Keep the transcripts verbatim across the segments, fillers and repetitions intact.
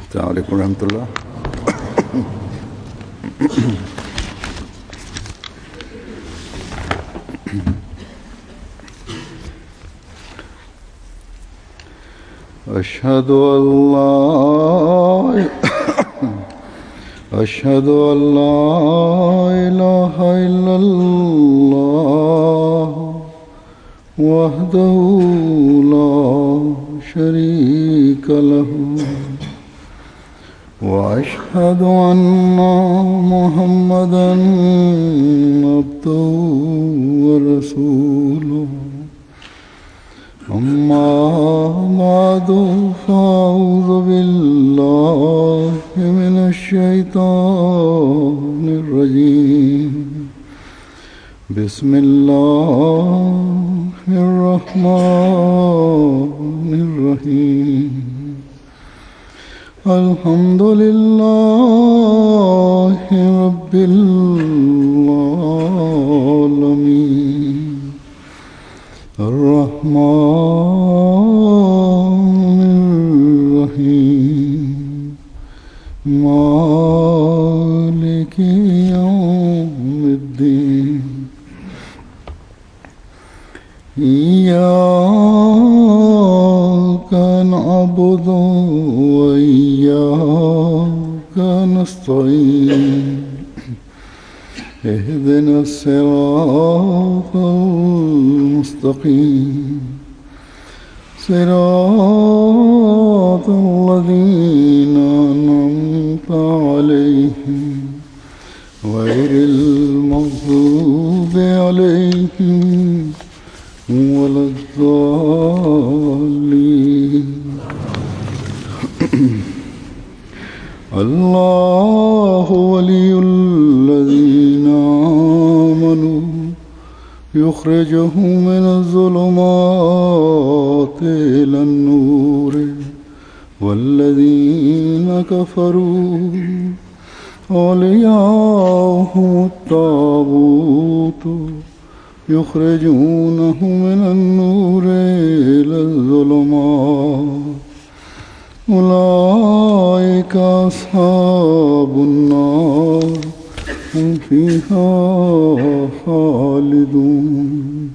अस्सलामु अलैकुम रहमतुल्लाह। अशहदु अल्ला अशहदु अल्ला इलाहा इल्लल्लाह वहदहु ला शरीका लहु वअशहदु अन्ना मुहम्मदन अब्दुहु व रसूलुहु अम्मा बादु फ़अऊज़ु बिल्लाहि मिनश शैतानिर रजीम। बिस्मिल्लाहिर रहमानिर रहीम। अल्हम्दुलिल्लाहि रब्बिल आलमीन अर्रहमानिर रहीम मालिकि यौमिद्दीन। इय्याका नअबुदु व इय्याका नस्तईन। इहदिना सिरातल मुस्तकीम सिरातल लज़ीना अनअमता अलैहिम गैरिल मग़ज़ूबि अलैहिम वलद्दाल्लीन। अल्लाहु वलियुल्लज़ीना आमनू युख़्रिजुहुम मिनज़्ज़ुलुमाति इलन-नूर वल्लज़ीना कफ़रू औलियाउहुमुत-ताग़ूत युख़्रिजूनहुम मिनन-नूरि इलज़्ज़ुलुमात उलाइका अस्हाबुन-नार हुम फ़ीहा ख़ालिदून।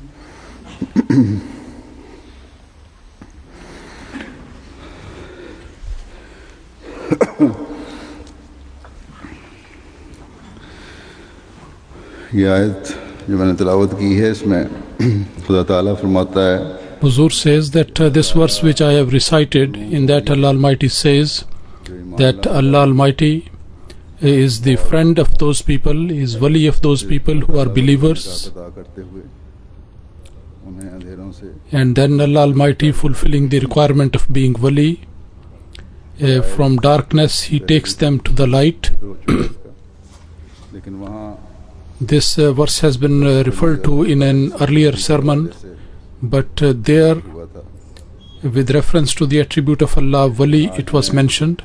ये आयत जो मैंने तिलावत की है इसमें खुदा ताला फरमाता है, Huzur says that uh, this verse which I have recited, in that Allah Almighty says that Allah Almighty is the friend of those people, is wali of those people who are believers, and then Allah Almighty, fulfilling the requirement of being wali, uh, from darkness He takes them to the light. This uh, verse has been uh, referred to in an earlier sermon, but uh, there, with reference to the attribute of Allah, wali, it was mentioned.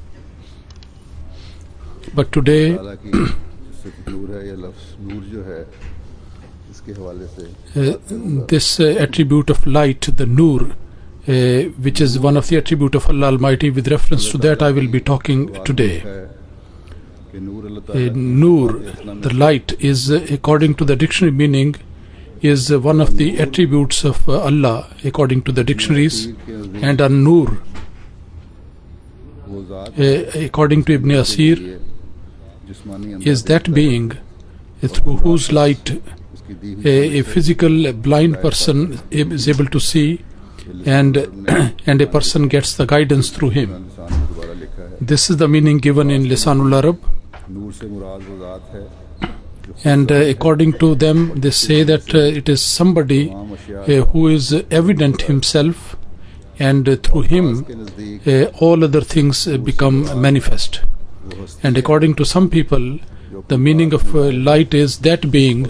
But today, uh, this uh, attribute of light, the Nur, uh, which is one of the attribute of Allah Almighty, with reference to that I will be talking today. Uh, Nur, the light, is uh, according to the dictionary meaning, is uh, one of the attributes of uh, Allah according to the dictionaries, and An-Nur, uh, according to Ibn Asir, is that being uh, through whose light uh, a physical blind person is able to see, and and a person gets the guidance through him. This is the meaning given in Lisanul Arab. And uh, according to them, they say that uh, it is somebody uh, who is evident himself, and uh, through him uh, all other things uh, become manifest. And according to some people, the meaning of uh, light is that being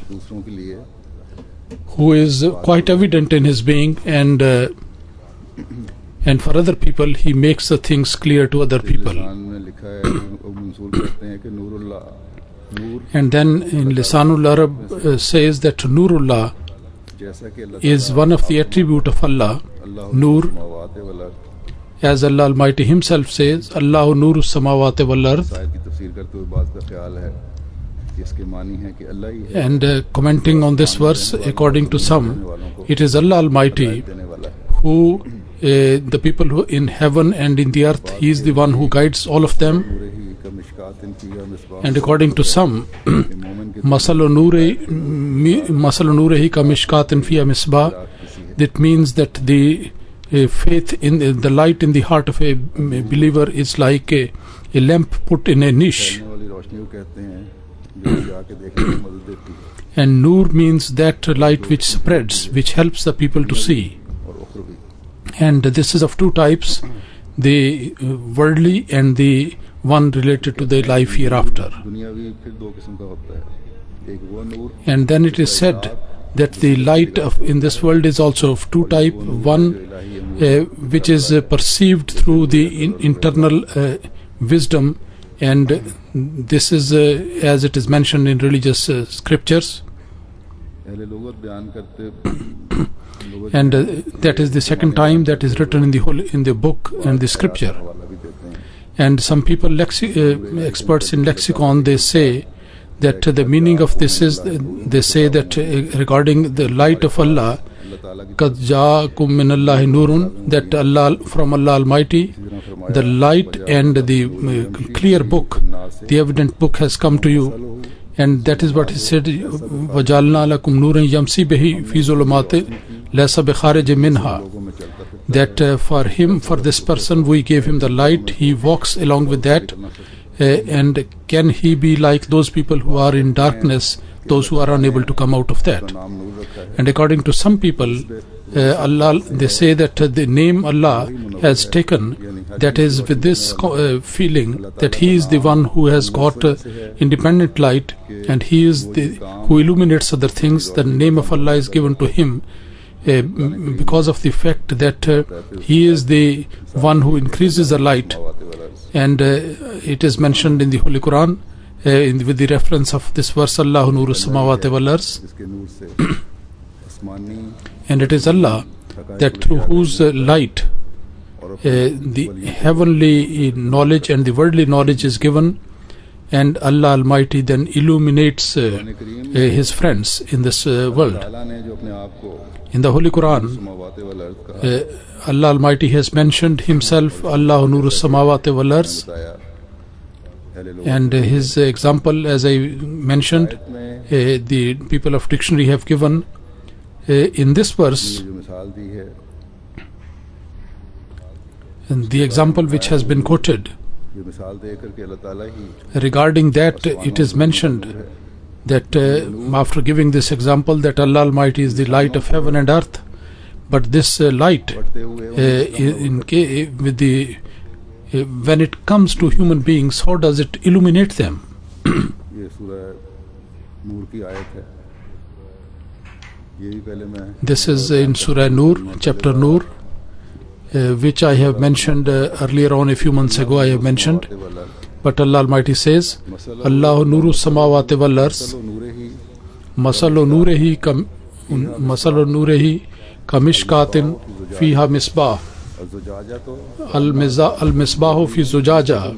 who is uh, quite evident in his being, and uh, and for other people he makes the things clear to other people. And then in Lisanul Arab uh, says that Nurullah is one of the attribute of Allah. Nur as Allah Almighty Himself says, Allahu Nuru Samawati wal Ard. And uh, commenting on this verse, according to some, it is Allah Almighty who, uh, the people who in heaven and in the earth, He is the one who guides all of them. And according to some, Masalu Nurehi ka mishkatin fiha misbah, that means that the uh, faith in the, the light in the heart of a believer is like a, a lamp put in a niche. And Nur means that light which spreads, which helps the people to see. And this is of two types, the worldly and the one related to the life hereafter. And then it is said that the light of in this world is also of two types. One uh, which is uh, perceived through the in internal uh, wisdom, and this is uh, as it is mentioned in religious uh, scriptures. And uh, that is the second time that is written in the whole, in the book and the scripture. And some people, lexi- uh, experts in lexicon, they say that uh, the meaning of this is, uh, they say that uh, regarding the light of Allah, قَدْ جَاءَكُمْ مِنَ اللَّهِ نُورٌ, that Allah, from Allah Almighty, the light and the uh, clear book, the evident book has come to you. And that is what he said, وَجَعَلْنَا لَكُمْ نُورًا يَمْسِي بِهِ فِي ظُلُمَاتِ لَيْسَ بِخَارِجٍ مِنْهَا, that uh, for him, for this person, we gave him the light, he walks along with that. Uh, and can he be like those people who are in darkness, those who are unable to come out of that? And according to some people, uh, Allah, they say that uh, the name Allah has taken, that is with this uh, feeling that He is the one who has got uh, independent light, and He is the who illuminates other things. The name of Allah is given to Him uh, because of the fact that uh, He is the one who increases the light. And uh, it is mentioned in the Holy Quran uh, in the, with the reference of this verse, Allahu Nuru Samawati wal Ard. And it is Allah that through whose uh, light uh, the heavenly knowledge and the worldly knowledge is given, and Allah Almighty then illuminates uh, uh, His friends in this uh, world. In the Holy Quran, uh, Allah Almighty has mentioned Himself, Allahu Nuru Samawati wal Ard. And uh, His uh, example, as I mentioned, uh, the people of dictionary have given uh, in this verse, and the example which has been quoted, regarding that it is mentioned that uh, after giving this example that Allah Almighty is the light of heaven and earth, but this uh, light uh, in, in, with the uh, when it comes to human beings, how does it illuminate them? This is in Surah Nur, chapter Nur, uh, which I have mentioned uh, earlier on, a few months ago I have mentioned. But Allah Almighty says, Allahu Nuru Samawati wal Ard, Masalu Nurehi kam Masalu Nurehi kamishkatin fiha misbah al misbahu fi zujaja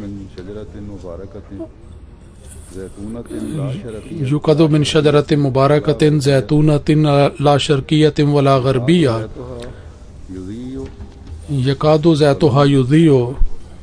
yukadu min shajaratin mubarakatin zaytunatin la sharqiyatin wala gharbiya yakadu zaytuha yudhiyu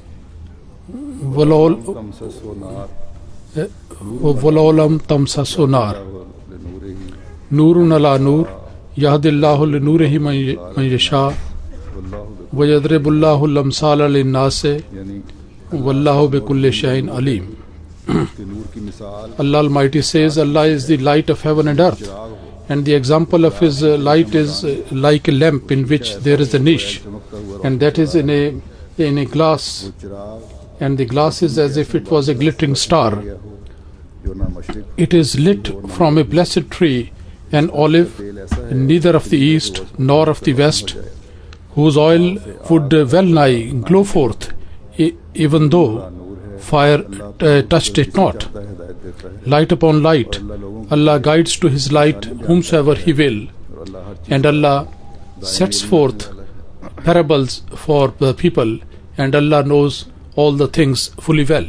वलोलम तमससो नार नूरुन अला नूर यहदिल्लाहु लिनूरिही मन यशा वयदरिबुल्लाहु Lamsal लिन्नास वल्लाहु बिकुल्लि शैइन Aleem. Allah Almighty says, Allah is the light of heaven and earth, and the example of His uh, light is uh, like a lamp in which there is a niche, and that is in a in a glass, and the glass is as if it was a glittering star. It is lit from a blessed tree, an olive, neither of the east nor of the west, whose oil would uh, well nigh glow forth, e- even though fire uh, touched it not. Light upon light, Allah guides to His light whomsoever He will, and Allah sets forth parables for the people and Allah knows all the things fully well.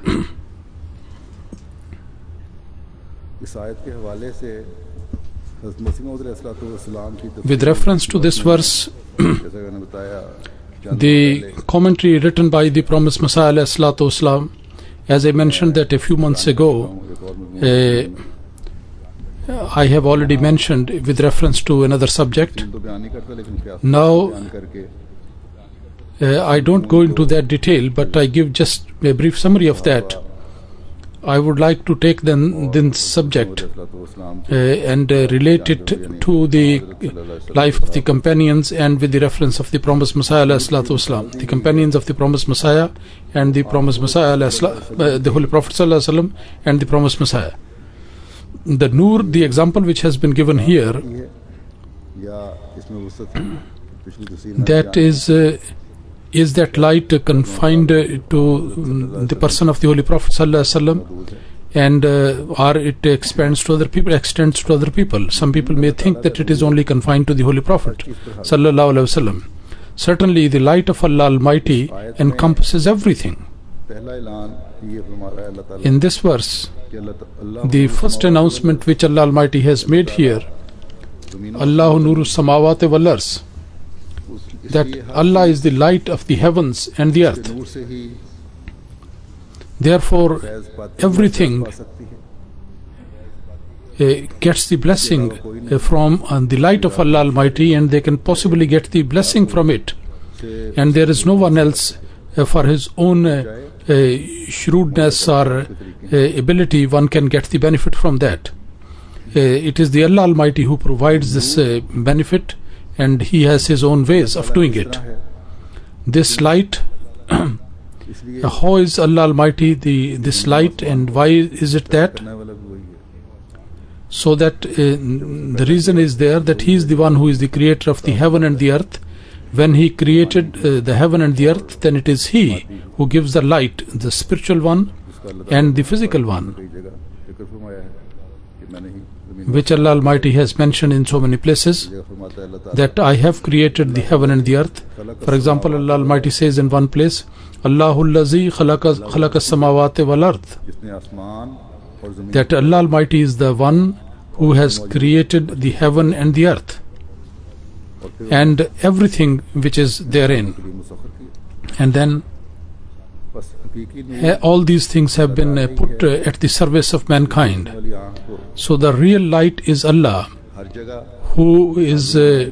With reference to this verse, the commentary written by the promised Messiah alayhi salatu wasalam, as I mentioned that a few months ago, uh, I have already mentioned with reference to another subject. Now, uh, I don't go into that detail, but I give just a brief summary of that. I would like to take then this subject uh, and uh, relate it to the life of the companions and with the reference of the promised Messiah alayhi salatu wasalam. The companions of the promised Messiah and the promised Messiah alayhi salatu, uh, the Holy Prophet sallallahu alaihi wasallam and the promised Messiah. The Noor, the example which has been given here, that is uh, is that light uh, confined uh, to um, the person of the Holy Prophet sallallahu alaihi wasallam, and uh, or it expands to other people, extends to other people. Some people may think that it is only confined to the Holy Prophet sallallahu alaihi wasallam. Certainly, the light of Allah Almighty encompasses everything. In this verse, the first announcement which Allah Almighty has made here, Allahu Nuru Samawati wal Ars, that Allah is the light of the heavens and the earth. Therefore, everything uh, gets the blessing uh, from uh, the light of Allah Almighty, and they can possibly get the blessing from it. And there is no one else uh, for his own uh, uh, shrewdness or uh, ability, one can get the benefit from that. Uh, it is the Allah Almighty who provides this uh, benefit, and He has His own ways of doing it. This light, how is Allah Almighty the this light, and why is it that? So that uh, the reason is there that He is the one who is the creator of the heaven and the earth. When He created uh, the heaven and the earth, then it is He who gives the light, the spiritual one and the physical one, which Allah Almighty has mentioned in so many places, that I have created the heaven and the earth. For example, Allah Almighty says in one place, Allahul Lazi khalaqa samawati wal ard, that Allah Almighty is the one who has created the heaven and the earth and everything which is therein. And then uh, all these things have been uh, put uh, at the service of mankind. So the real light is Allah, who is uh,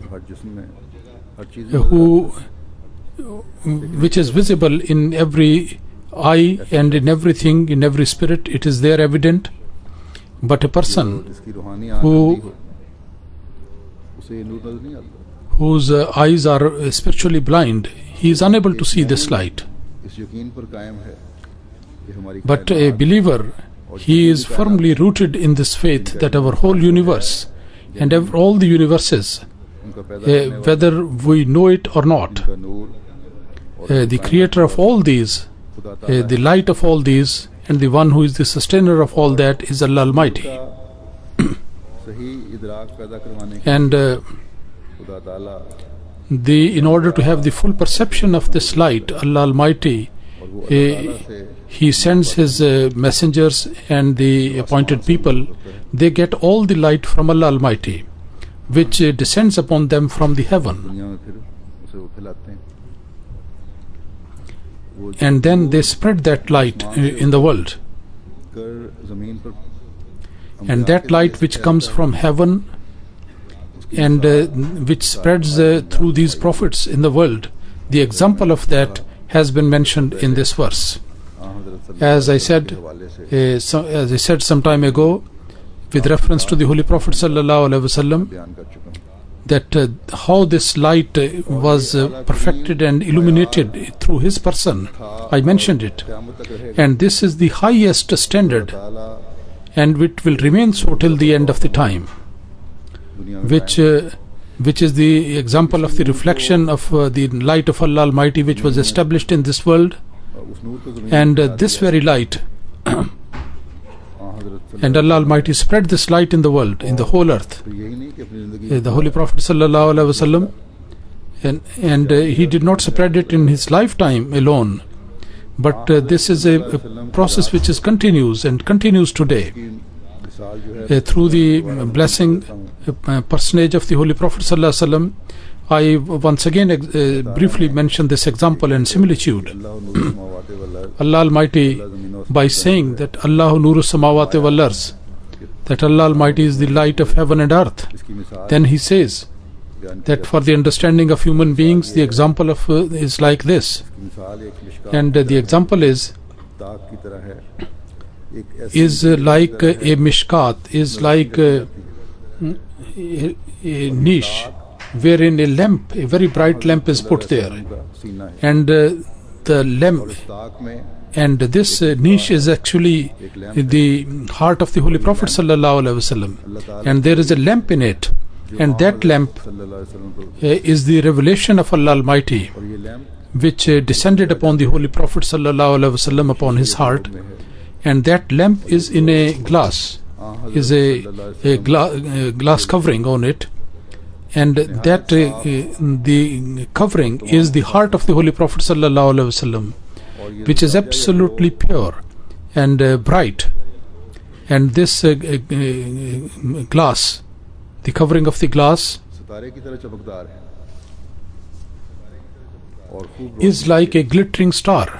who which is visible in every eye and in everything, in every spirit. It is there evident. But a person who whose uh, eyes are uh, spiritually blind, he is unable to see this light. But a believer, he is firmly rooted in this faith that our whole universe and ev- all the universes, uh, whether we know it or not, uh, the creator of all these, uh, the light of all these, and the one who is the sustainer of all that is Allah Almighty. And uh, the in order to have the full perception of this light, Allah Almighty, uh, He sends His uh, messengers and the appointed people. They get all the light from Allah Almighty, which uh, descends upon them from the heaven, and then they spread that light uh, in the world. And that light which comes from heaven and uh, which spreads uh, through these prophets in the world, the example of that has been mentioned in this verse. As I said, uh, so, as I said some time ago, with reference to the Holy Prophet sallallahu alaihi wasallam, that uh, how this light uh, was uh, perfected and illuminated through his person, I mentioned it, and this is the highest standard, and it will remain so till the end of the time, which uh, which is the example of the reflection of uh, the light of Allah Almighty, which was established in this world. And uh, this very light, and Allah Almighty spread this light in the world, in the whole earth. Uh, the Holy Prophet sallallahu alaihi wasallam, and, and uh, he did not spread it in his lifetime alone, but uh, this is a, a process which is continues and continues today. Uh, through the blessing uh, personage of the Holy Prophet Sallallahu Alaihi Wasallam, I once again uh, briefly mention this example and similitude. Allah Almighty, by saying that Allahu Nuru Samawati wal Ars, that Allah Almighty is the light of heaven and earth, then he says that for the understanding of human beings, the example of uh, is like this, and uh, the example is is uh, like uh, a mishkat, is like uh, a, a niche wherein a lamp, a very bright lamp is put there, and uh, the lamp, and this uh, niche is actually the heart of the Holy Prophet Sallallahu Alaihi Wasallam, and there is a lamp in it, and that lamp uh, is the revelation of Allah Almighty, which uh, descended upon the Holy Prophet Sallallahu Alaihi Wasallam upon his heart, and that lamp is in a glass, is a, a gla- uh, glass covering on it, and that uh, uh, the covering is the heart of the Holy Prophet Sallallahu Alaihi Wasallam, which is absolutely pure and uh, bright, and this uh, uh, glass, the covering of the glass, is like a glittering star,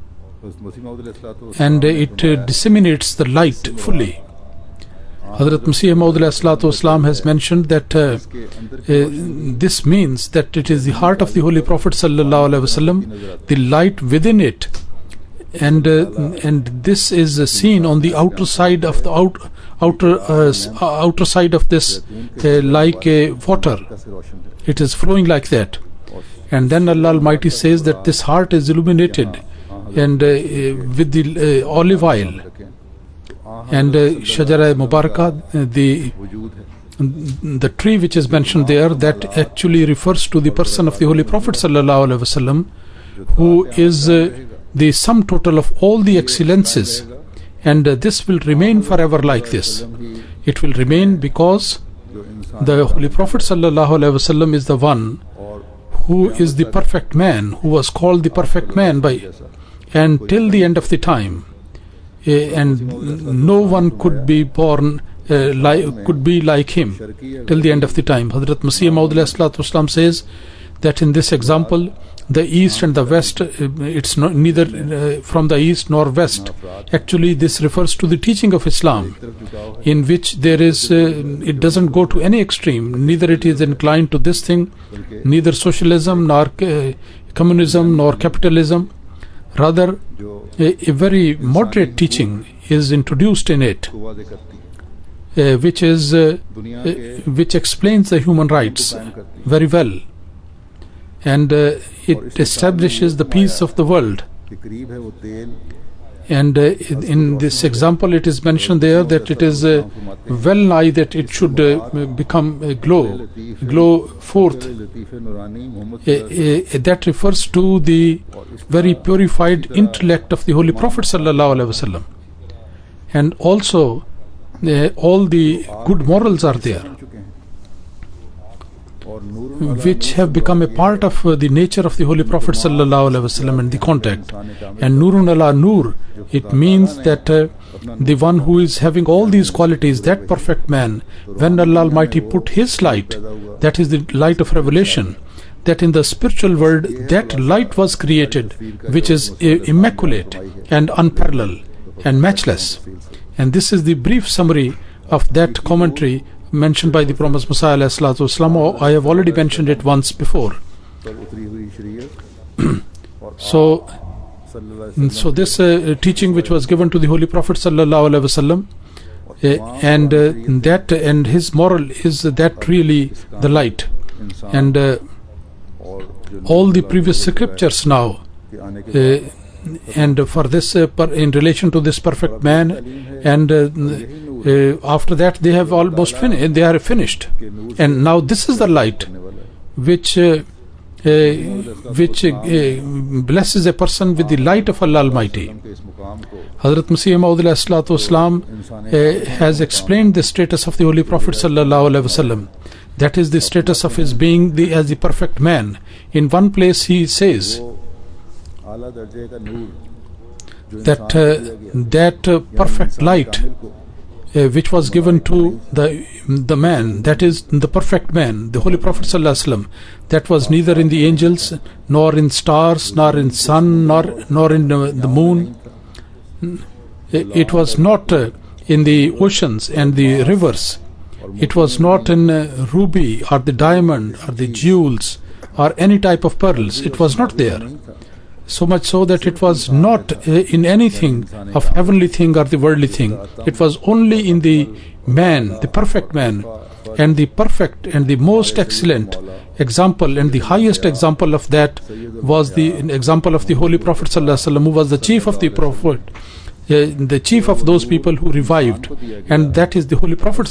and uh, it uh, disseminates the light fully. Hazrat Masih Maud Islam has mentioned that uh, uh, this means that it is the heart of the Holy Prophet Sallallahu Alaihi Wasallam, the light within it, and uh, and this is uh, seen on the outer side of the out, outer uh, outer side of this uh, like uh, water. It is flowing like that, and then Allah Almighty says that this heart is illuminated and uh, with the uh, olive oil. And uh, Shajara Mubarakah, uh, the the tree which is mentioned there, that actually refers to the person of the Holy Prophet Sallallahu Alaihi Wasallam, who is uh, the sum total of all the excellences, and uh, this will remain forever like this. It will remain because the Holy Prophet Sallallahu Alaihi Wasallam is the one who is the perfect man, who was called the perfect man by, and till the end of the time. Uh, and no one could be born uh, like, could be like him till the end of the time. Hazrat Masih Maud Islam says that in this example, the east and the west, uh, it's not neither uh, from the east nor west. Actually, this refers to the teaching of Islam, in which there is uh, it doesn't go to any extreme. Neither it is inclined to this thing, neither socialism nor uh, communism nor capitalism. Rather, a, a very moderate teaching is introduced in it, uh, which is uh, uh, which explains the human rights very well, and uh, it establishes the peace of the world. And uh, in this example, it is mentioned there that it is uh, well nigh that it should uh, become a glow, glow forth. Uh, uh, that refers to the very purified intellect of the Holy Prophet Sallallahu Alaihi Wasallam, and also uh, all the good morals are there, which have become a part of uh, the nature of the Holy Prophet Sallallahu Alaihi Wasallam and the contact. And Nurun ala Nur, it means that uh, the one who is having all these qualities, that perfect man, when Allah Almighty put His light, that is the light of revelation, that in the spiritual world, that light was created, which is uh, immaculate and unparalleled and matchless. And this is the brief summary of that commentary mentioned by the Promised Messiah alayhi salatu wasalam. I have already mentioned it once before. so so this uh, teaching which was given to the Holy Prophet Sallallahu Alaihi Wasallam, uh, and uh, that and his moral is that really the light, and uh, all the previous scriptures now uh, and for this uh, per, in relation to this perfect man, and uh, uh, after that they have almost finished, they are finished, and now this is the light which uh, uh, which uh, blesses a person with the light of Allah Almighty. Hazrat Masih Maud Islam uh, has explained the status of the Holy Prophet Sallallahu Alaihi Wasallam, That is the status of his being the, as the perfect man. In one place he says that uh, that uh, perfect light uh, which was given to the the man, that is the perfect man, the Holy Prophet ﷺ, that was neither in the angels, nor in stars, nor in sun, nor nor in uh, the moon. It was not uh, in the oceans and the rivers. It was not in uh, ruby or the diamond or the jewels or any type of pearls. It was not there. So much so that it was not uh, in anything of heavenly thing or the worldly thing. It was only in the man, the perfect man, and the perfect and the most excellent example and the highest example of that was the example of the Holy Prophet ﷺ, who was the chief of the Prophet, uh, the chief of those people who revived, and that is the Holy Prophet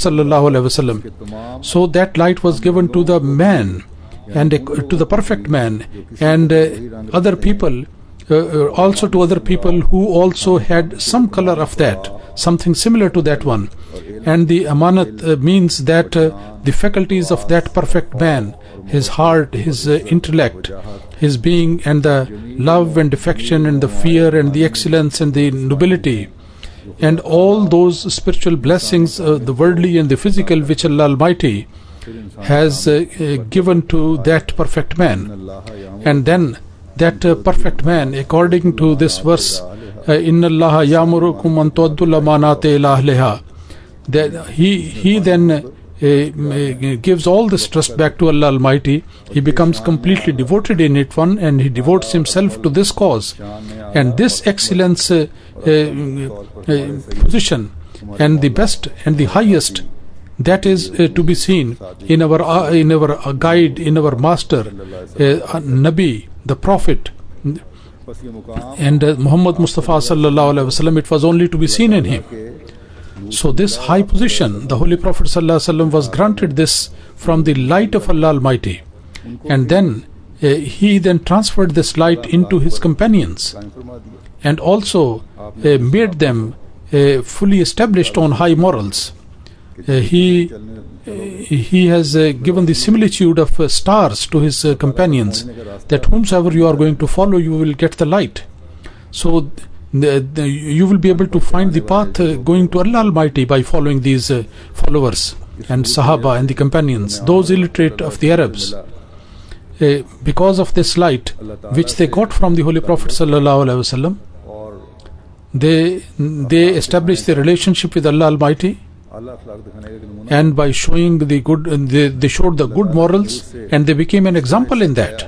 ﷺ. So that light was given to the man, and uh, to the perfect man, and uh, other people, uh, also to other people who also had some color of that, something similar to that one. And the amanat uh, means that uh, the faculties of that perfect man, his heart, his uh, intellect, his being, and the love and affection and the fear and the excellence and the nobility, and all those spiritual blessings, uh, the worldly and the physical, which Allah Almighty has uh, uh, given to that perfect man. And then that uh, perfect man, according to this verse, Inna Allaha yamurukum an tu'addu al-amanati ila ahliha, that he he then uh, uh, gives all this trust back to Allah Almighty. He becomes completely devoted in it one, and he devotes himself to this cause. And this excellence uh, uh, uh, position and the best and the highest, that is uh, to be seen in our uh, in our uh, guide, in our master, uh, Nabi, the Prophet, and uh, Muhammad Mustafa sallallahu alaihi wasallam. It was only to be seen in him. So this high position, the Holy Prophet sallallahu alaihi wasallam was granted this from the light of Allah Almighty, and then uh, he then transferred this light into his companions, and also uh, made them uh, fully established on high morals. Uh, he uh, he has uh, given the similitude of uh, stars to his uh, companions, that whomsoever you are going to follow, you will get the light. So the, the, you will be able to find the path uh, going to Allah Almighty by following these uh, followers and Sahaba and the companions, those illiterate of the Arabs. Uh, because of this light which they got from the Holy Prophet sallallahu alaihi wasallam, they they established their relationship with Allah Almighty. And by showing the good, they, they showed the good morals, and they became an example in that.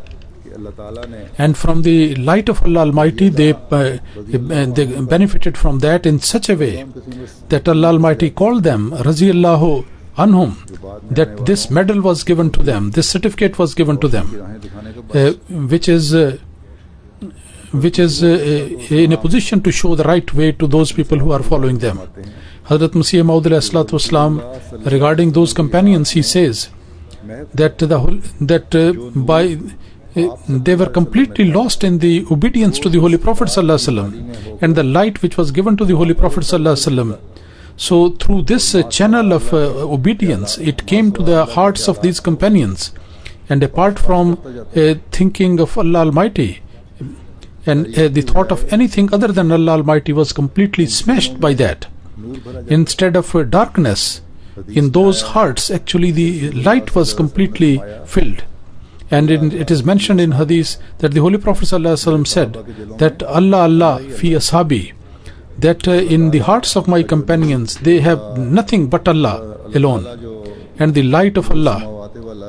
And from the light of Allah Almighty, they, uh, they benefited from that in such a way that Allah Almighty called them Raziyallahu Anhum, that this medal was given to them, this certificate was given to them, uh, which is uh, which is uh, in a position to show the right way to those people who are following them. Hazrat Masih Maud alayhi wasallam, regarding those companions, he says that the whole, that uh, by uh, they were completely lost in the obedience to the Holy Prophet sallallahu alaihi wasallam and the light which was given to the Holy Prophet sallallahu alaihi wasallam. So through this uh, channel of uh, obedience, it came to the hearts of these companions, and apart from uh, thinking of Allah Almighty, and uh, the thought of anything other than Allah Almighty was completely smashed by that. Instead of uh, darkness in those hearts, actually the light was completely filled. And in, it is mentioned in Hadith that the Holy Prophet ﷺ said that Allah Allah fi ashabi, that uh, in the hearts of my companions they have nothing but Allah alone, and the light of Allah.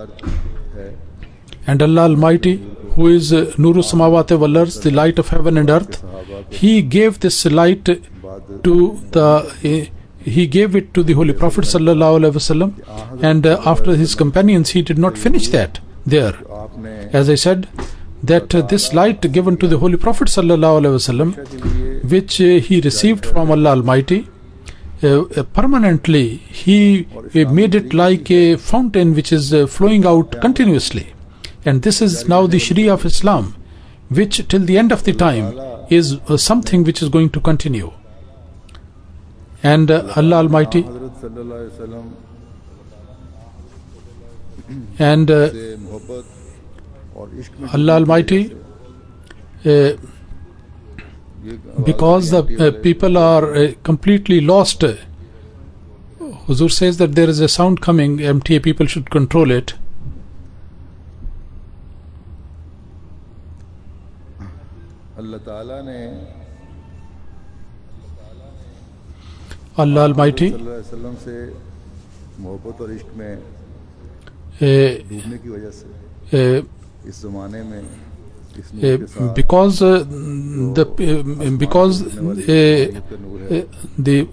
And Allah Almighty, who is uh, Nuru Samawati wal Ardh, the light of heaven and earth, He gave this light to the uh, He gave it to the Holy Prophet sallallahu alaihi wasallam, and uh, after his companions, he did not finish that there. As I said, that uh, this light given to the Holy Prophet sallallahu alaihi wasallam, which uh, he received from Allah Almighty, uh, uh, permanently he uh, made it like a fountain which is uh, flowing out continuously. And this is now the Sharia of Islam, which till the end of the time is uh, something which is going to continue. And uh, Allah Almighty And uh, से मोहब्बत और इश्क में Allah Almighty, uh, because the uh, people are uh, completely lost, uh, Huzur says that there is a sound coming, M T A people should control it. अल्लाह ताला ने Allah Almighty सल्लल्लाहु अलैहि वसल्लम से मोहब्बत और इश्क में uh, डूबने की वजह से uh, इस ज़माने में इस नूर uh, के साथ because uh, the uh, because uh, uh, the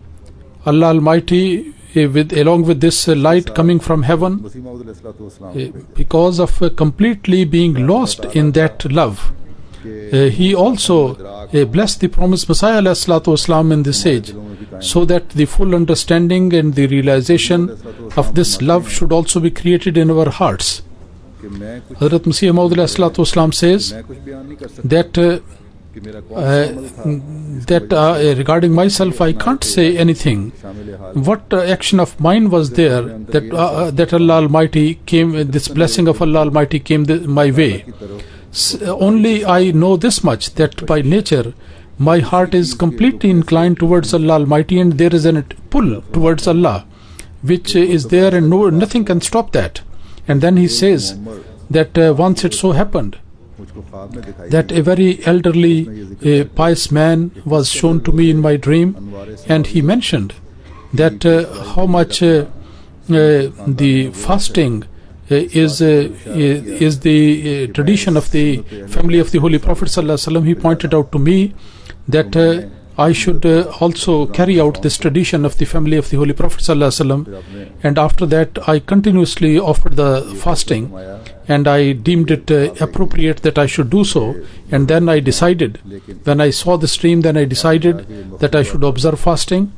Allah Almighty uh, with along with this uh, light coming from heaven, Masih मौऊद अलैहिस्सलातु वस्सलाम uh, because of uh, completely being lost in that love, uh, he also uh, blessed the promised Messiah alayhi salatu wasalam in this age, so that the full understanding and the realization of this love should also be created in our hearts. कि मैं कुछ Hazrat Masih Maud alayhi salatu wasalam says मैं कुछ बयान नहीं कर सकता that uh, कि मेरा कौन सा अमल था uh, that uh, regarding myself I can't say anything. शामिल हाल What uh, action of mine was there that uh, uh, that Allah Almighty came, uh, this blessing of Allah Almighty came the, my way. की तरफ S- only I know this much, that by nature my heart is completely inclined towards Allah Almighty, and there is a pull towards Allah which uh, is there, and no, nothing can stop that. And then he says that uh, once it so happened मुझको ख्वाब में दिखाई that a very elderly uh, pious man was shown to me in my dream, and he mentioned that uh, how much uh, uh, the fasting uh, is uh, is the uh, tradition of the family of the Holy Prophet sallallahu alaihi wasallam. He pointed out to me that uh, I should uh, also carry out this tradition of the family of the Holy Prophet sallallahu alaihi wasallam. And after that I continuously offered the fasting, and I deemed it uh, appropriate that I should do so. And then I decided, when I saw the stream, then I decided that I should observe fasting,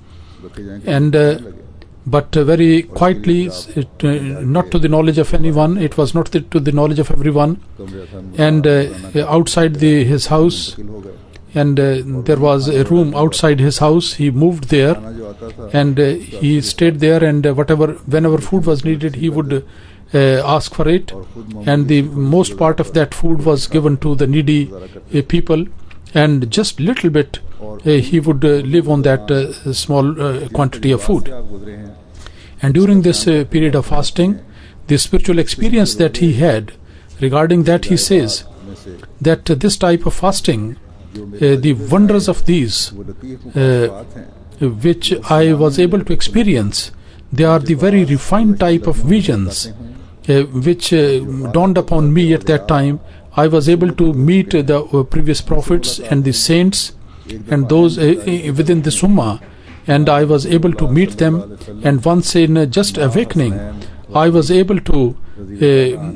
and uh, but uh, very quietly, it, uh, not to the knowledge of anyone. It was not the, to the knowledge of everyone. And uh, outside the, his house, and uh, there was a room outside his house. He moved there, and uh, he stayed there, and uh, whatever, whenever food was needed, he would uh, ask for it, and the most part of that food was given to the needy uh, people, and just little bit uh, he would uh, live on that uh, small uh, quantity of food. And during this uh, period of fasting, the spiritual experience that he had, regarding that he says that uh, this type of fasting, uh, the wonders of these uh, which I was able to experience, they are the very refined type of visions uh, which uh, dawned upon me at that time. I was able to meet uh, the uh, previous prophets and the saints and those uh, uh, within the Ummah, and I was able to meet them. And once in uh, just awakening, I was able to uh,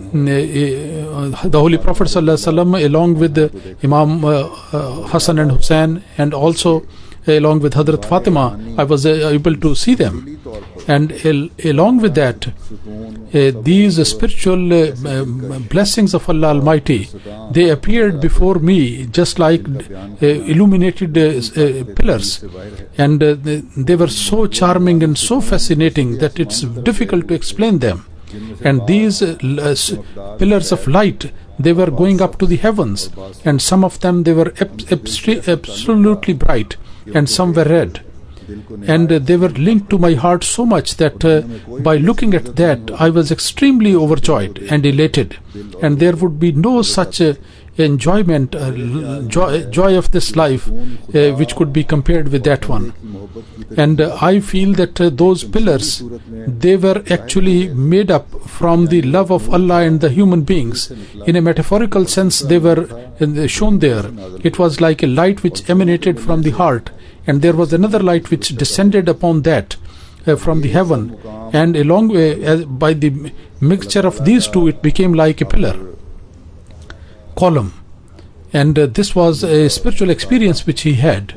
uh, the Holy Prophet sallallahu alaihi wasallam, along with uh, Imam uh, uh, Hassan and Hussein, and also uh, along with Hazrat Fatima, I was uh, able to see them. And al- along with that, uh, these uh, spiritual uh, um, blessings of Allah Almighty, they appeared before me just like uh, illuminated uh, uh, pillars, and uh, they, they were so charming and so fascinating that it's difficult to explain them. And these uh, uh, pillars of light, they were going up to the heavens, and some of them, they were ab- abstre- absolutely bright, and some were red. And uh, they were linked to my heart so much that uh, by looking at that, I was extremely overjoyed and elated. And there would be no such uh, enjoyment, uh, joy, joy of this life uh, which could be compared with that one. And uh, I feel that uh, those pillars, they were actually made up from the love of Allah and the human beings. In a metaphorical sense, they were uh, shown there. It was like a light which emanated from the heart, and there was another light which descended upon that uh, from the heaven, and along uh, by the mixture of these two, it became like a pillar column. And uh, this was a spiritual experience which he had,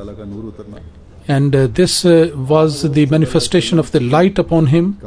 and uh, this uh, was the manifestation of the light upon him,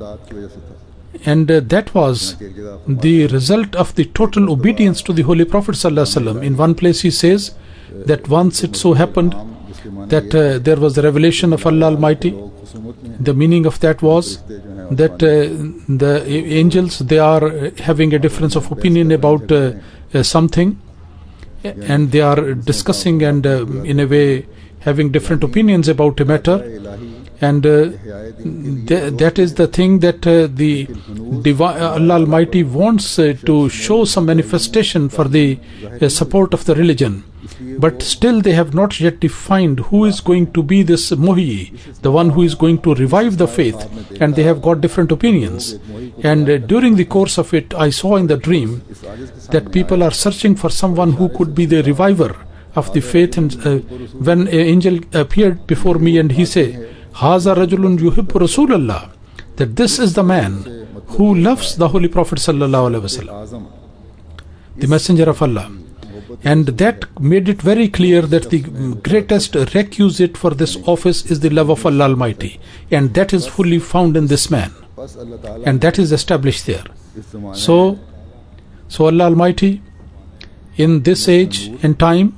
and uh, that was the result of the total obedience to the Holy Prophet sallallahu alaihi wasallam. In one place he says that once it so happened that uh, there was the revelation of Allah Almighty. The meaning of that was that uh, the angels, they are having a difference of opinion about uh, uh, something, and they are discussing and uh, in a way having different opinions about a matter, and uh, th- that is the thing that uh, the Divi- Allah Almighty wants uh, to show some manifestation for the uh, support of the religion. But still they have not yet defined who is going to be this Muhyi, the one who is going to revive the faith, and they have got different opinions. And uh, during the course of it, I saw in the dream that people are searching for someone who could be the reviver of the faith. And uh, when an angel appeared before me and he said, Haza rajulun yuhibbu Rasulallah, that this is the man who loves the Holy Prophet Sallallahu Alaihi Wasallam, the Messenger of Allah. And that made it very clear that the greatest requisite for this office is the love of Allah Almighty, and that is fully found in this man, and that is established there. So, so Allah Almighty, in this age and time,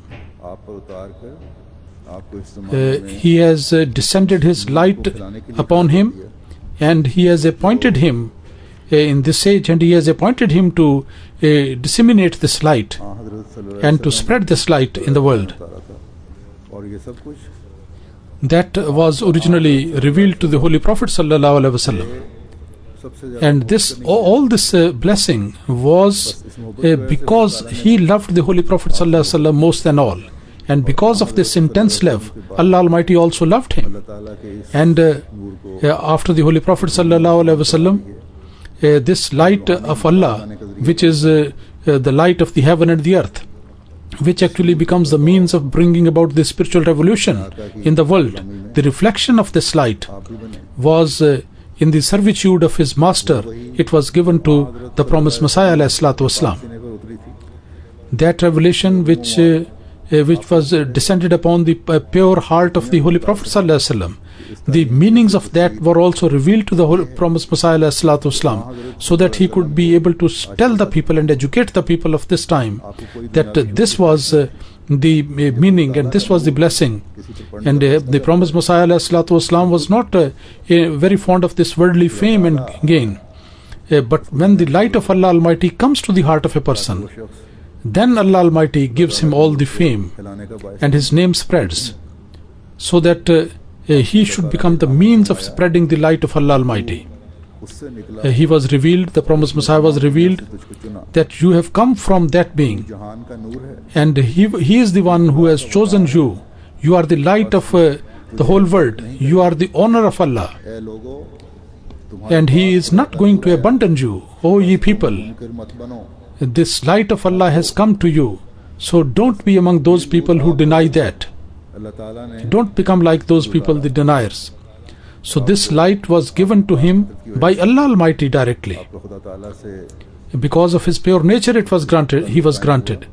uh, He has uh, descended His light upon him, and He has appointed him uh, in this age, and He has appointed him to uh, disseminate this light and to spread this light in the world. That was originally revealed to the Holy Prophet Sallallahu Alaihi Wasallam. And this, all this uh, blessing was uh, because he loved the Holy Prophet Sallallahu Alaihi Wasallam most than all. And because of this intense love, Allah Almighty also loved him. And uh, uh, after the Holy Prophet Sallallahu Alaihi Wasallam, uh, this light of Allah, which is uh, uh, the light of the heaven and the earth, which actually becomes the means of bringing about the spiritual revolution in the world, the reflection of this light was uh, in the servitude of his master. It was given to the promised Messiah alayhi salatu wasalam. That revelation which uh, uh, which was uh, descended upon the uh, pure heart of the Holy Prophet sallallahu alaihi wasallam, the meanings of that were also revealed to the Holy promised Messiah alayhi salatu wasalam, so that he could be able to tell the people and educate the people of this time that uh, this was uh, the uh, meaning and this was the blessing. And uh, the promised Messiah alayhi salatu wasalam was not uh, uh, very fond of this worldly fame and gain, uh, but when the light of Allah Almighty comes to the heart of a person, then Allah Almighty gives him all the fame and his name spreads, so that uh, uh, he should become the means of spreading the light of Allah Almighty. Uh, he was revealed, the promised Messiah was revealed, that you have come from that being, and he, he is the one who has chosen you. You are the light of uh, the whole world. You are the honor of Allah, and He is not going to abandon you. O ye people, this light of Allah has come to you, so don't be among those people who deny that. Don't become like those people, the deniers. So this light was given to him by Allah Almighty directly. Because of his pure nature, it was granted. He was granted.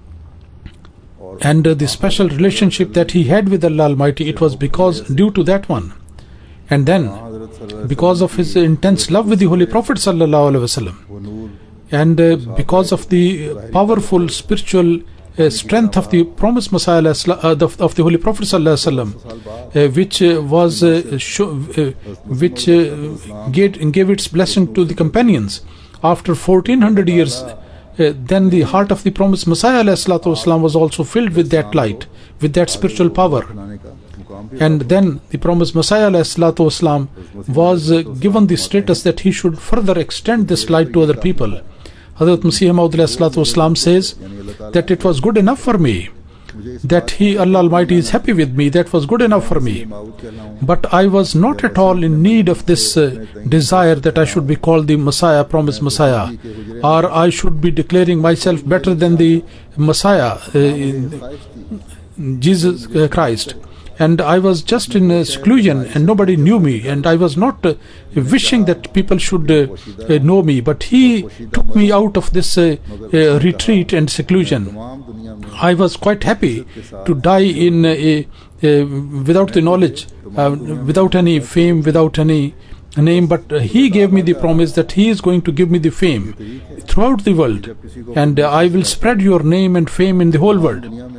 And uh, the special relationship that he had with Allah Almighty, it was because due to that one. And then, because of his intense love with the Holy Prophet Sallallahu Alaihi Wasallam, and uh, because of the powerful spiritual uh, strength of the promised Messiah uh, the, of the Holy Prophet Sallallahu Alaihi Wasallam, uh, which uh, was uh, show, uh, which uh, gave, gave its blessing to the companions after fourteen hundred years. Uh, then the heart of the promised Messiah ﷺ was also filled with that light, with that spiritual power. And then the promised Messiah ﷺ was uh, given the status that he should further extend this light to other people. Hazrat Masih Maud ﷺ says that it was good enough for me, that He, Allah Almighty, is happy with me. That was good enough for me. But I was not at all in need of this uh, desire that I should be called the Messiah, promised Messiah, or I should be declaring myself better than the Messiah, uh, Jesus uh, Christ. And I was just in uh, seclusion and nobody knew me, and I was not uh, wishing that people should uh, uh, know me, but He took me out of this uh, uh, retreat and seclusion. I was quite happy to die in uh, uh, without the knowledge, uh, without any fame, without any name, but uh, He gave me the promise that He is going to give me the fame throughout the world, and uh, I will spread your name and fame in the whole world.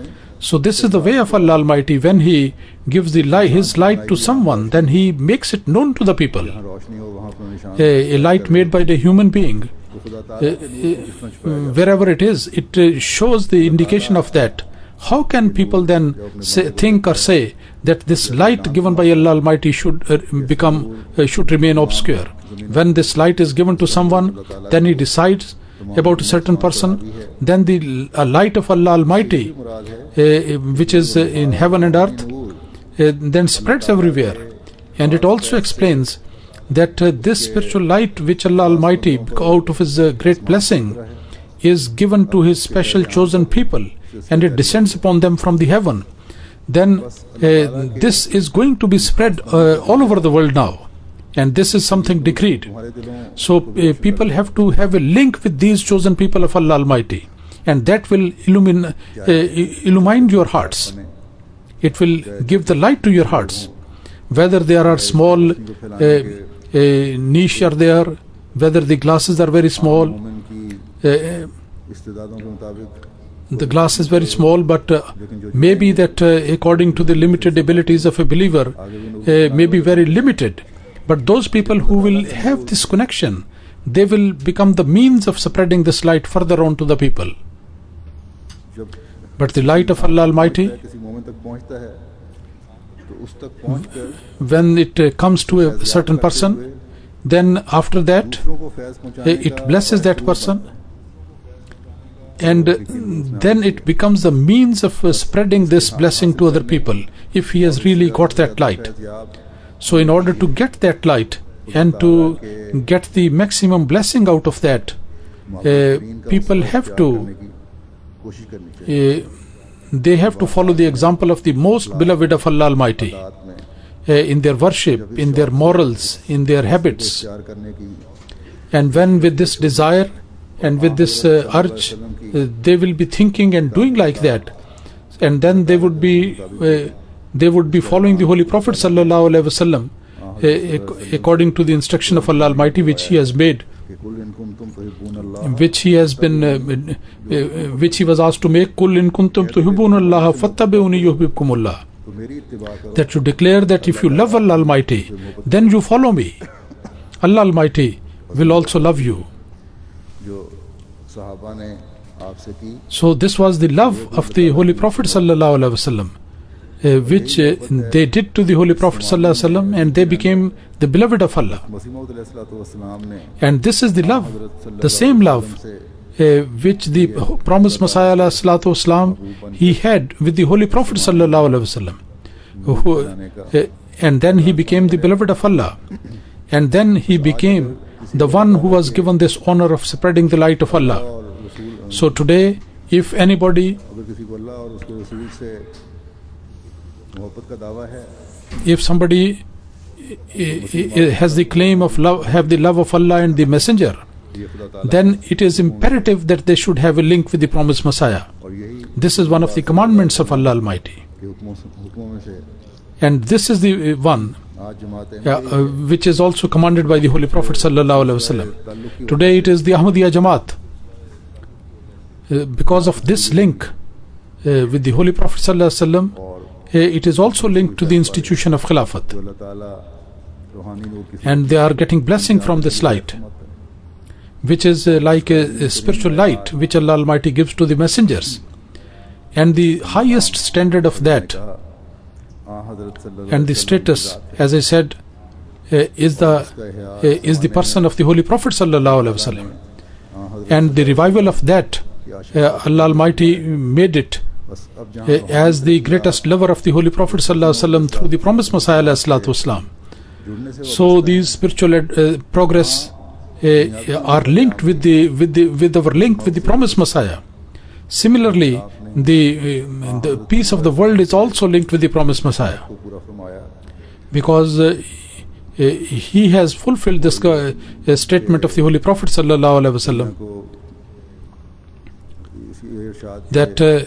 So this is the way of Allah Almighty. When He gives the light, His light to someone, then He makes it known to the people. A, a light made by the human being, uh, uh, wherever it is, it uh, shows the indication of that. How can people then say, think or say that this light given by Allah Almighty should uh, become, uh, should remain obscure? When this light is given to someone, then he decides about a certain person, then the uh, light of Allah Almighty, uh, which is uh, in heaven and earth, uh, then spreads everywhere. And it also explains that uh, this spiritual light which Allah Almighty, out of His uh, great blessing, is given to His special chosen people, and it descends upon them from the heaven. Then uh, this is going to be spread uh, all over the world now. And this is something decreed. So uh, people have to have a link with these chosen people of Allah Almighty, and that will illumine, uh, illumine your hearts. It will give the light to your hearts. Whether there are small uh, uh, niche are there, whether the glasses are very small, uh, the glass is very small, but uh, maybe that uh, according to the limited abilities of a believer, uh, may be very limited. But those people who will have this connection, they will become the means of spreading this light further on to the people. But the light of Allah Almighty, when it uh, comes to a certain person, then after that uh, it blesses that person, and uh, then it becomes the means of uh, spreading this blessing to other people, if he has really got that light. So in order to get that light and to get the maximum blessing out of that, uh, people have to uh, they have to follow the example of the most beloved of Allah Almighty uh, in their worship, in their morals, in their habits. And when with this desire and with this uh, urge, uh, they will be thinking and doing like that, and then they would be uh, they would be following the Holy Prophet Sallallahu Alaihi Wasallam uh, according to the instruction of Allah Almighty, which He has made, which He has been, uh, uh, which He was asked to make. Kul in kuntum tuhibbunallaha fattabi'uni yuhibbukumullah. That you declare that if you love Allah Almighty, then you follow me. Allah Almighty will also love you. So this was the love of the Holy Prophet Sallallahu Alaihi Wasallam, Uh, which uh, they did to the Holy Prophet Sallallahu Alaihi Wasallam, and they became the beloved of Allah. And this is the love, the same love uh, which the promised Messiah Sallallahu Alaihi Wasallam, he had with the Holy Prophet Sallallahu Alaihi Wasallam. Who, uh, and then he became the beloved of Allah, and then he became the one who was given this honor of spreading the light of Allah. So today, if anybody if somebody has the claim of love, have the love of Allah and the Messenger, then it is imperative that they should have a link with the promised Messiah. This is one of the commandments of Allah Almighty, and this is the one uh, uh, which is also commanded by the Holy Prophet Sallallahu Alaihi Wasallam. Today it is the Ahmadiyya Jamaat. Uh, because of this link uh, with the Holy Prophet Sallallahu Alaihi Wasallam, it is also linked to the institution of Khilafat, and they are getting blessing from this light, which is uh, like a, a spiritual light which Allah Almighty gives to the messengers. And the highest standard of that and the status, as I said, uh, is the uh, is the person of the Holy Prophet Sallallahu Alaihi Wasallam, and the revival of that, uh, Allah Almighty made it Uh, as the greatest lover of the Holy Prophet Sallallahu Alaihi Wasallam through the promised Messiah Sallallahu Alaihi Wasallam. So these spiritual uh, progress uh, are linked with the with the with our link with the promised Messiah. Similarly, the uh, the peace of the world is also linked with the promised Messiah, because uh, uh, he has fulfilled this uh, statement of the Holy Prophet Sallallahu Alaihi Wasallam that uh,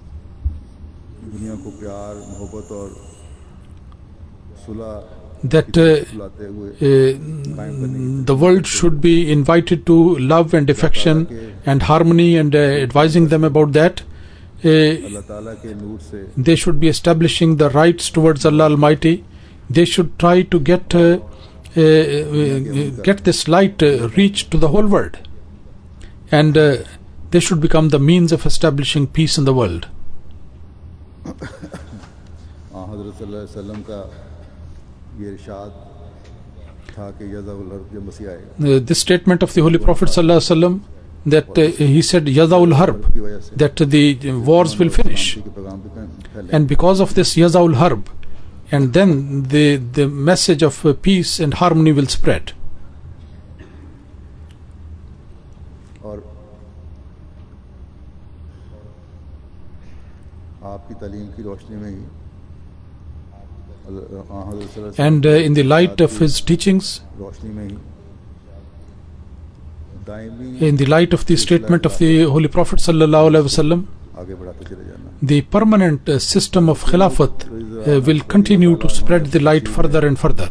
that uh, uh, the world should be invited to love and affection and harmony, and uh, advising them about that. they should be establishing the rights towards Allah Almighty. They should try to get uh, uh, uh, get this light uh, reach to the whole world, and uh, they should become the means of establishing peace in the world. Uh, this statement of the Holy Prophet ﷺ, that uh, he said Yazaul Harb, that the wars will finish, and because of this Yazaul Harb, and then the the message of uh, peace and harmony will spread. And uh, in the light of his teachings, in the light of the statement of the Holy Prophet Sallallahu Alaihi Wasallam, the permanent uh, system of Khilafat uh, will continue to spread the light further and further.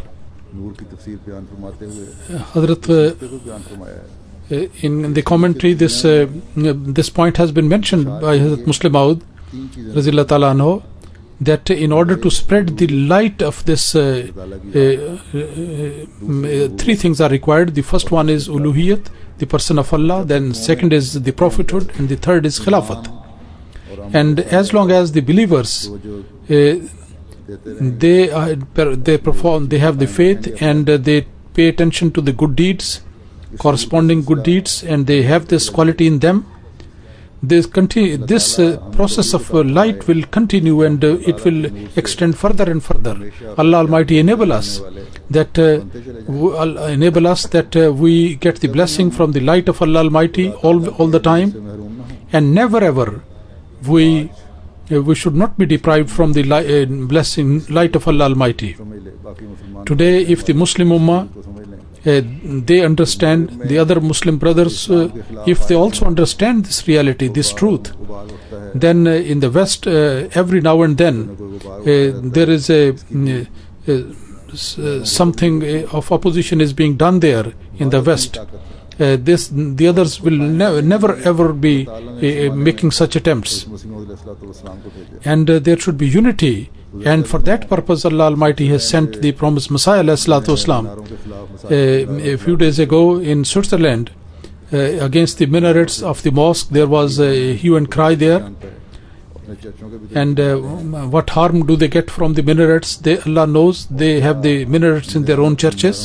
Uh, Hazrat, uh, in, in the commentary, this uh, this point has been mentioned by Hazrat Muslim Maud Razillah Ta'ala Anhu, that in order to spread the light of this, uh, uh, uh, three things are required. The first one is uluhiyat, the person of Allah, then second is the prophethood, and the third is khilafat. And as long as the believers uh, they uh, they perform, they have the faith, and uh, they pay attention to the good deeds, corresponding good deeds, and they have this quality in them, this continue this uh, process of uh, light will continue, and uh, it will extend further and further. Allah Almighty enable us that uh, w- enable us that uh, we get the blessing from the light of Allah Almighty all all the time, and never ever we uh, we should not be deprived from the li- uh, blessing light of Allah Almighty. Today, if the Muslim Ummah Uh, they understand, the other Muslim brothers, uh, if they also understand this reality, this truth, then uh, in the West, uh, every now and then uh, there is a uh, uh, something uh, of opposition is being done there in the West. Uh, this the others will ne- never ever be uh, making such attempts, and uh, there should be unity. And for that purpose, Allah Almighty has sent the promised Messiah ﷺ. Uh, a few days ago in Switzerland, uh, against the minarets of the mosque, there was a hue and cry there. And uh, what harm do they get from the minarets? They, Allah knows, they have the minarets in their own churches.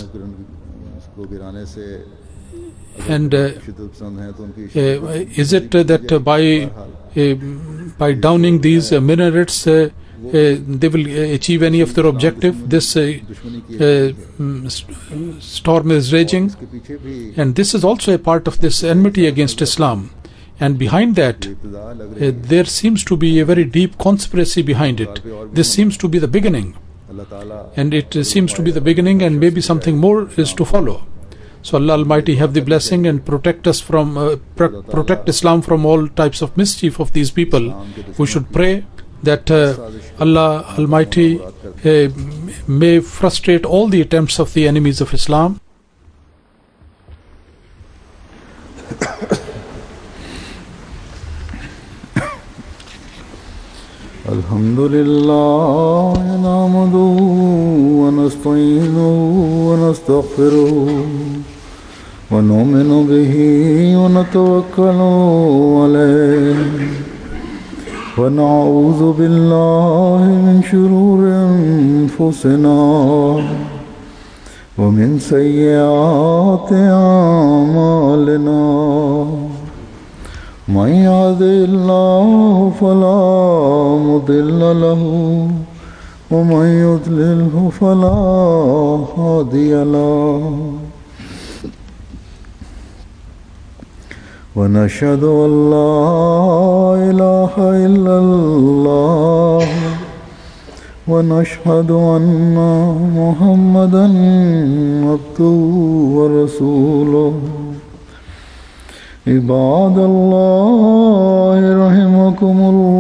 And uh, uh, is it uh, that uh, by uh, by downing these uh, minarets, uh, Uh, they will uh, achieve any of their objective? This uh, uh, storm is raging, and this is also a part of this enmity against Islam. And behind that, uh, there seems to be a very deep conspiracy behind it. This seems to be the beginning, and it uh, seems to be the beginning, and maybe something more is to follow. So Allah Almighty have the blessing and protect us from uh, pr- protect Islam from all types of mischief of these people. We should pray that uh, Allah Almighty uh, may frustrate all the attempts of the enemies of Islam. Alhamdulillah, nahmaduhu wa nasta'inuhu wa nastaghfiruhu wa nu'minu bihi wa natawakkalu alayhi. ونعوذ بالله من شرور أنفسنا ومن سيئات أعمالنا من يهده الله فلا مضل له ومن يضلله فلا هادي له ونشهد أن لا إله إلا الله ونشهد أن محمدا عبده ورسوله عباد الله رحمكم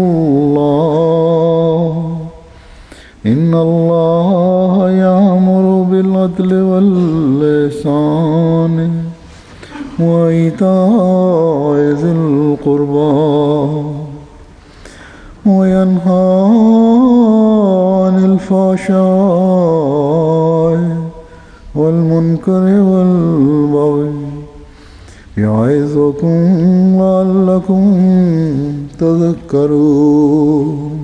الله إن الله يأمر بالعدل والإحسان وإيتاء ذي القربى وينهى عن الفحشاء والمنكر والبغي يعظكم لعلكم تذكرون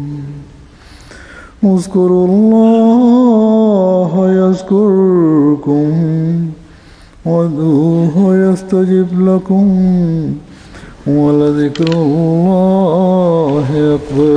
اذكروا الله يذكركم وادعوه يستجب لكم ولذكر الله أكبر.